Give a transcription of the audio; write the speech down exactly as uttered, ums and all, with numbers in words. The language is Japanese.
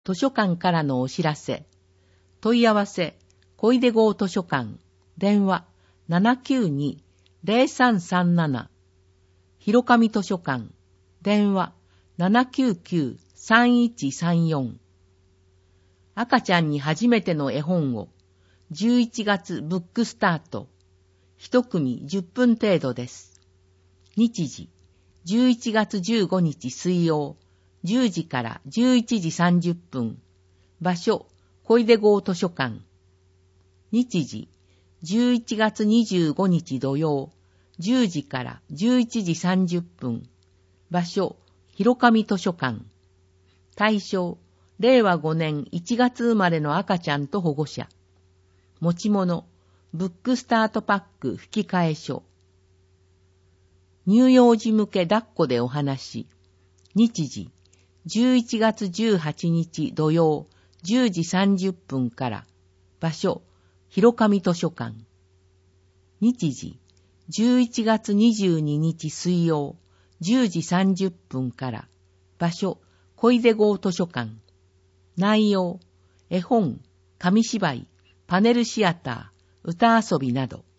図書館からのお知らせ。問い合わせ、小出郷図書館。電話、ななきゅうに ゼロさんさんなな。広上図書館。電話、ななきゅうきゅう さんいちさんよん。赤ちゃんに初めての絵本を、じゅういちがつブックスタート。一組じゅっぷん程度です。日時、じゅういちがつじゅうごにち水曜、じゅうじからじゅういちじさんじゅっぷん。場所、小出郷図書館。日時、じゅういちがつにじゅうごにち土曜、じゅうじからじゅういちじさんじゅっぷん。場所、広上図書館。対象、れいわごねんいちがつ生まれの赤ちゃんと保護者。持ち物、ブックスタートパック吹き替え書。乳幼児向け抱っこでお話。日時、じゅういちがつじゅうはちにち土曜、じゅうじさんじゅっぷんから。場所、広上図書館。日時、じゅういちがつにじゅうににち水曜、じゅうじさんじゅっぷんから。場所、小出郷図書館。内容、絵本、紙芝居、パネルシアター、歌遊びなど。